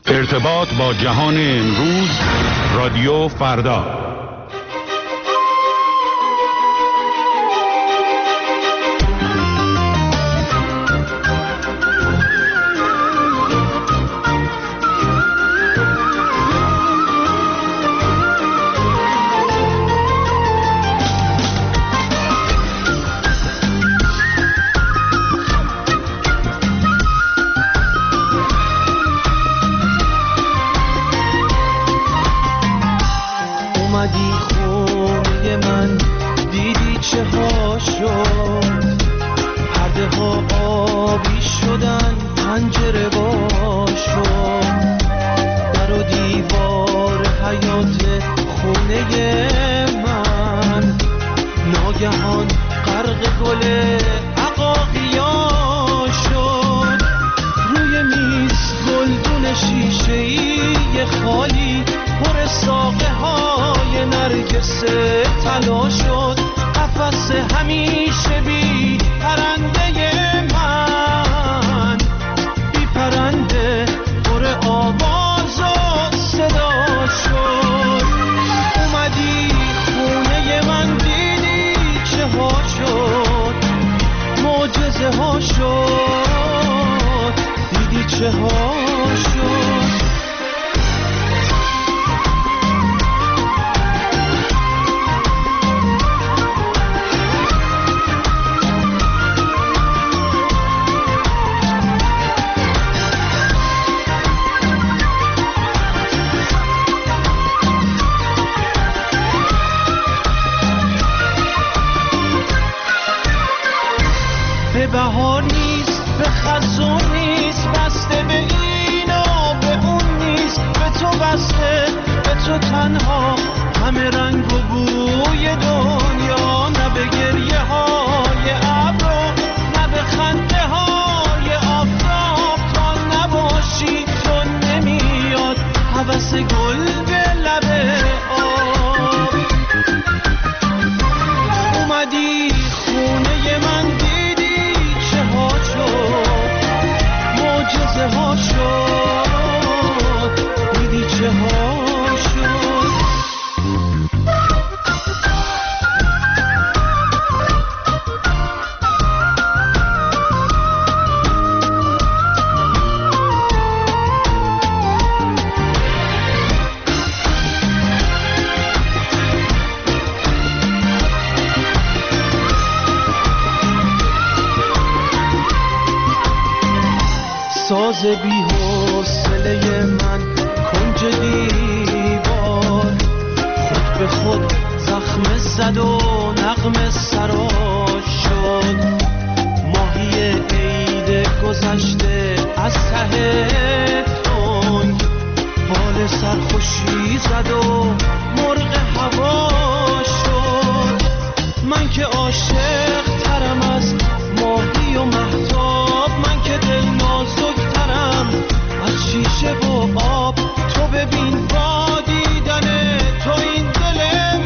ارتباط با جهان امروز، رادیو فردا. ساز بی حوصله من کنج دیوار خود به خود زخم زد و نغمه سراش شد. ماهی عید گذشته از ته تنگ بال سرخوشی زد و مرغ هوا شد. من که عاشق ترم از ماهی و مهتاب، من که دل نازک ترم از شیشه و آب. تو ببین با دیدن تو این دل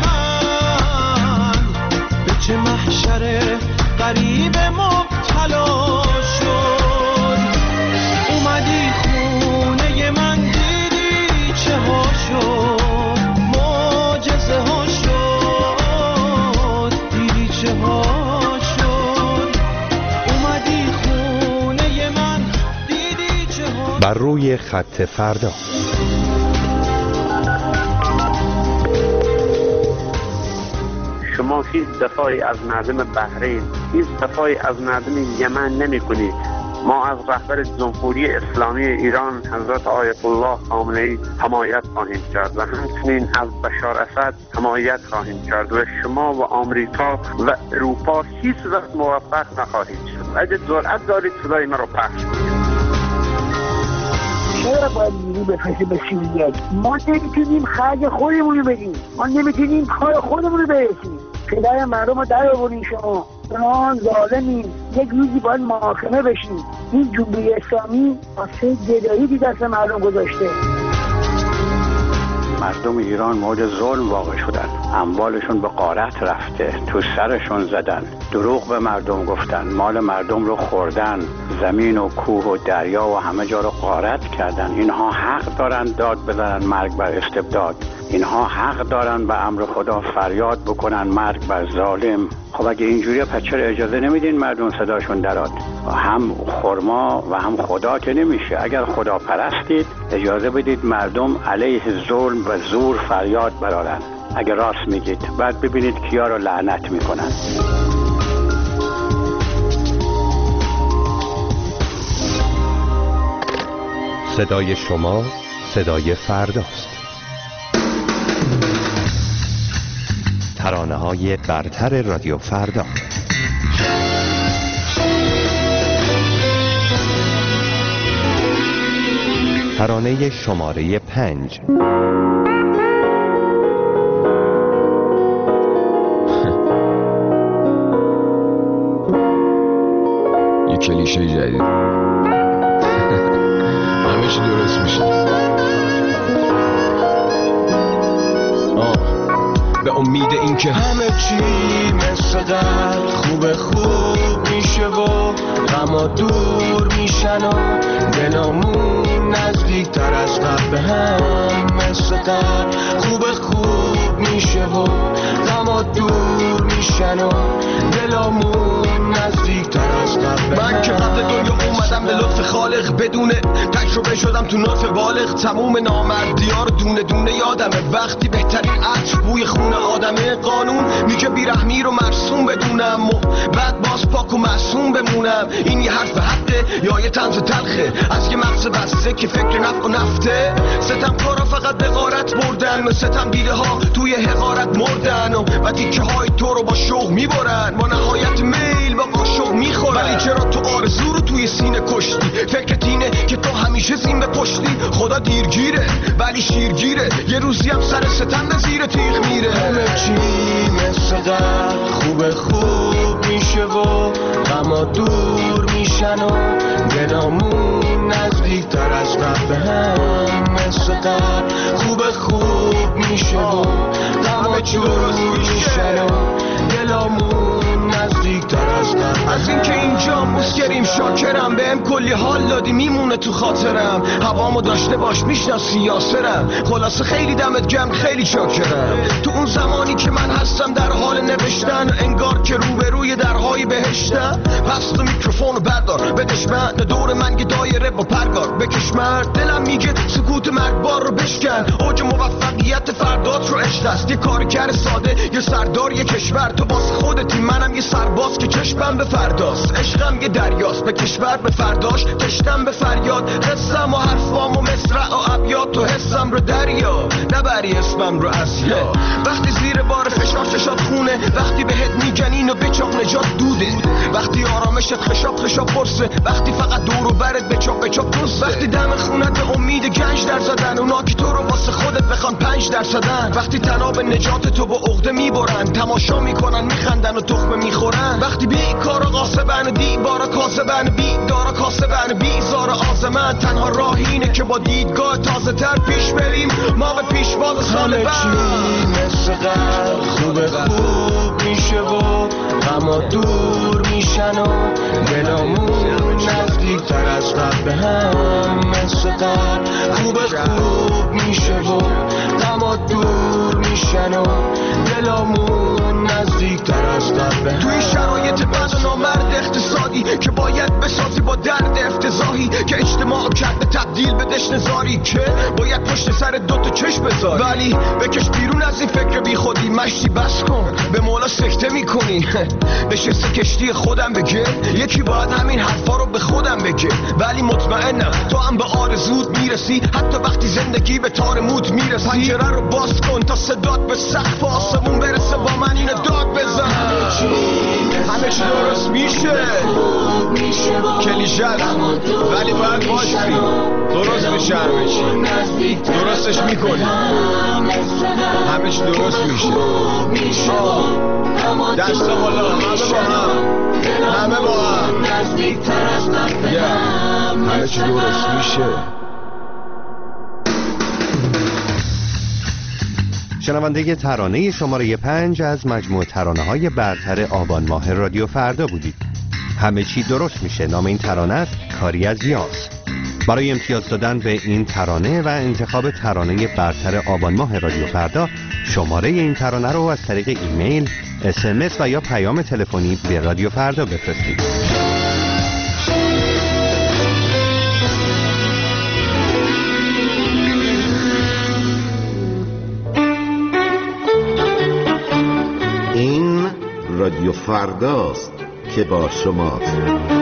من به چه محشر غریب مبتلا شد. اومدی خونه من دیدی چه ها شد، معجزه ها شد، دیدی چه ها شد. اومدی خونه من دیدی چه ها. بر روی خط فردا. شما هیچ دفاعی از مردم بحرین، هیچ دفاعی از مردم یمن نمی کنید. ما از رهبر جمهوری اسلامی ایران حضرت آیت الله خامنه‌ای حمایت خواهیم کرد و همچنین از بشار اسد حمایت خواهیم کرد و شما و آمریکا و اروپا هیچ وقت موفق نخواهید شد. اگه جرأت دارید صدای ما رو پخش کنید. چرا باید نیرو بفرستیم به سوریه؟ ما نمیتونیم خرج خودمون رو بدیم، ما نمیتونیم کار خودمون رو برسیم. پدر مردم رو در آورین شما ظالمین. یک روزی باید محاکمه بشیم. این جمهوری اسلامی واسه گدایی دست مردم گذاشته. مردم ایران مورد ظلم واقع شدن، اموالشون به غارت رفته، تو سرشون زدن، دروغ به مردم گفتن، مال مردم رو خوردن، زمین و کوه و دریا و همه جا رو غارت کردن. اینها حق دارن داد بزنن مرگ بر استبداد، اینها حق دارن به امر خدا فریاد بکنن مرگ بر ظالم. خب اگه اینجوریه پس چرا اجازه نمیدین مردم صداشون دراد؟ هم خرما و هم خدا که نمیشه. اگر خدا پرستید اجازه بدید مردم علیه ظلم و زور فریاد برارن. اگر راست میگید بعد ببینید کیا رو لعنت میکنن. صدای شما صدای فرداست. ترانه‌های برتر رادیو فردا. ترانه شماره 5. یه کلیشه جدید. همه چی درست میشه. به امید این که همه چی مثل قبل خوب میشه و غما دور میشن و دلامون نزدیک تر از قبل به هم مثل قبل خوب میشه و غما دور میشن و دلامون نزدیک تر از قبل. من که قبل دنیا اومدم به لطف خالق، بدون تجربه شدم تو نطف بالغ. تموم نامردی‌ها رو دونه دونه یادمه، وقتی بهترین عطر بوی خون آدمه. قانون میگه بیرحمی رو مرسوم بدونم و بعد باز پاک و معصوم بمونم. این یه حرف حقه یا یه طنز تلخه از یه مغز بسته که فکر نفع و نفته؟ ستم کارا فقط به غارت بردن، ستم دیده ها توی حقارت مردن و تیکه های تو رو با شوق میبرن، با نهایت میل با قاشق میخورن. ولی چرا تو آرزو رو توی سینه کشتی؟ فکرت اینه که تو همیشه زین به پشتی. خدا دیرگیره ولی شیرگیره، یه روزی هم سر ستم به زیر تیغ میره. همه چی مثل قبل خوب میشه و غما دور میشن و دلامون نزدیک تر از قبل به هم مثل قبل خوب میشه و غما دور میشن و دلامون نزدیک تر از قبل. از اینکه اینجا مسکریم شاکرم، بهم کلی حال دادی میمونه تو خاطرم. هوامو داشته باش میشناسی یاسرم، خلاصه خیلی دمت گرم خیلی شاکرم. تو اون زمانی که من هستم در حال نوشتن، انگار که روبروی درهای بهشتم. پس تو میکروفونو بردار بدش من، دور من یه دایره با پرگار بکش مرد. دلم میگه سکوت مرگبار رو بشکن، اوج موفقیت فردات رو عشق است. یه کارگر ساده یه سردار یه کشور، تو باز خودتی منم یه سرباز که چشمم به فرداست. عشقم یه دریاست به کشور به فرداش، تشتم به فریاد. قصم و حرفام و مصرع و ابیات تو حسم رو دریا، نبری اسمم رو از یا. وقتی زیر بار فشار ششات خونه، وقتی بهت میگن اینو بچاق نجات دوده، وقتی آرامشت خشاب پرسه، وقتی فقط دور و برت بچاق دوسته، وقتی دم خونت به امید گنج در زدن، اونا که تو رو واسه خودت بخوان 5%، وقتی تناب نجات تو با عقده میبرن، تماشا میکنن میخندن و تخمه میخورن، وقتی بیکارا قاسبن دیوارا کاسبن بیدارا کاسبن بیزار آزمن، تنها راه اینه که با دیدگاه تازه تر پیش بریم ما به پیشواز سال بعد. مثل قبل خوب میشه و غما دور میشن و دلامون نزدیک تر از قبل به هم مثل قبل خوب میشه و غما دور میشن و دلامون نزدیک تر از قبل به هم. توی شرایط بد و نامرد اقتصادی که باید بسازی با درد افتضاحی که اجتماع کرده تبدیل به دشنزاری که باید پشت سر دوتا چشم بذاری، ولی بکش بیرون از این فکر بی خودی، مشتی بس کن به مولا سکته میکنی. نشسته کشتی خودم بگه، یکی باید همین حرفا رو به خودم بگه، ولی مطمئنم تو هم به آرزوت میرسی حتی وقتی زندگی به تار موت میرسی. پنجره رو باز کن تا صدات به سقف آسمون برسه، با من اینو داد بزن. همه چی درست میشه، کلیشه ولی باید باشی، درست میشه همه چی، درستش میکنی، همه چی درست میشه. دست بالا، همه با هم همه چی درست میشه. شنونده ترانه شماره 5 از مجموع ترانه‌های برتر آبان ماه رادیو فردا بودید. همه چی درست میشه نام این ترانه است، کاری از یاس. برای امتیاز دادن به این ترانه و انتخاب ترانه برتر آبان ماه رادیو فردا، شماره این ترانه رو از طریق ایمیل، SMS و یا پیام تلفنی به رادیو فردا بفرستید. این رادیو فرداست که با شماست.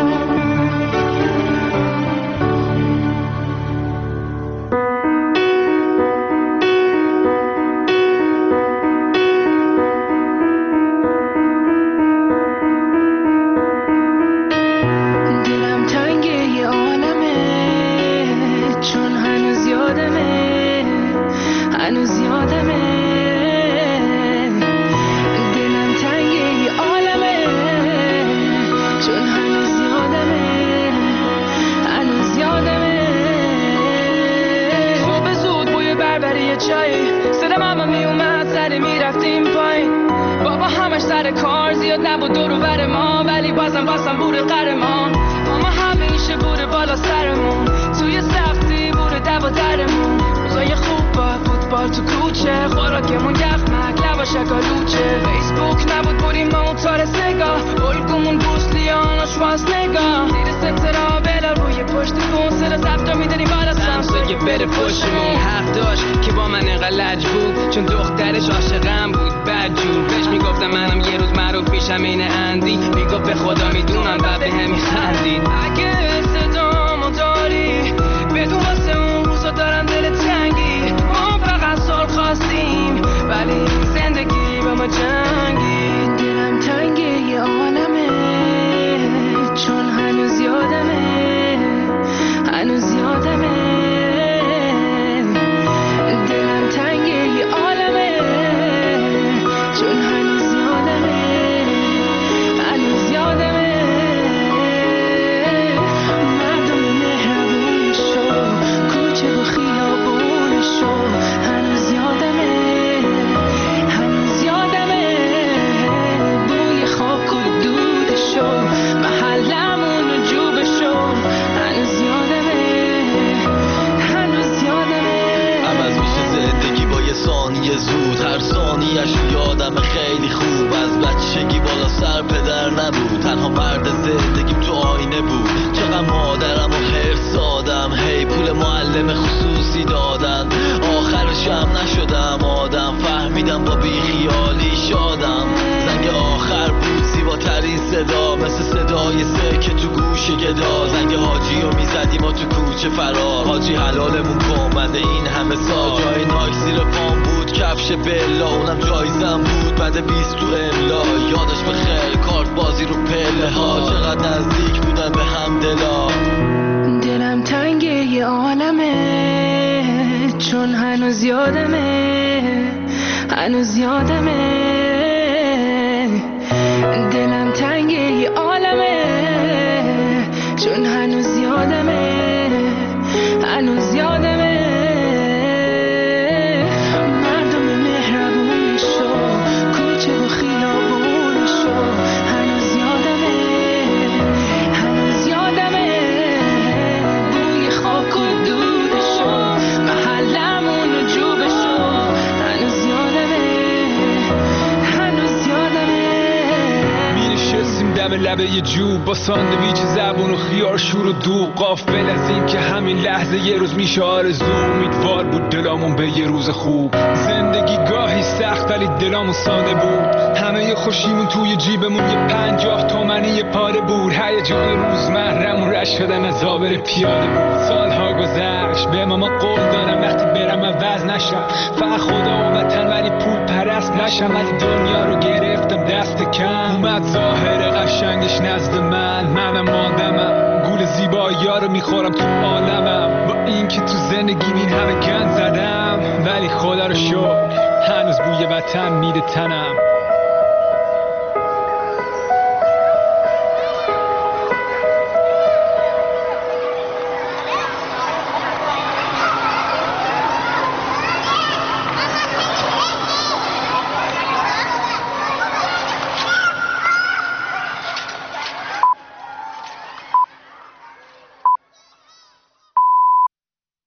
لبه جوب با ساندویچ زبون و خیار شور و دوغ، غافل از این که همین لحظه یه روز میشه آرزو. امیدوار بود دلامون به یه روز خوب. زندگی گاهی سخت ولی دلامون ساده بود. همه خوشیمون توی جیبمون یه 50 تومانی یه پاره بود. هیجان روزمره‌مون رشت شدن از آبر پیاده بود. سالها گذشت به ماما قول دارم وقتی برم عوض نشم، فقط خدا و وطن ولی پول پرست نشم. ولی دنیا رو گرفتم دست کم، اومد ظاهر قشنگش نزد منم آدمم، گول زیبایی‌ها رو میخورم تو عالمم. با این که تو زندگی این همه گند زدم ولی خدا رو شکر هنوز بوی وطن میده تنم.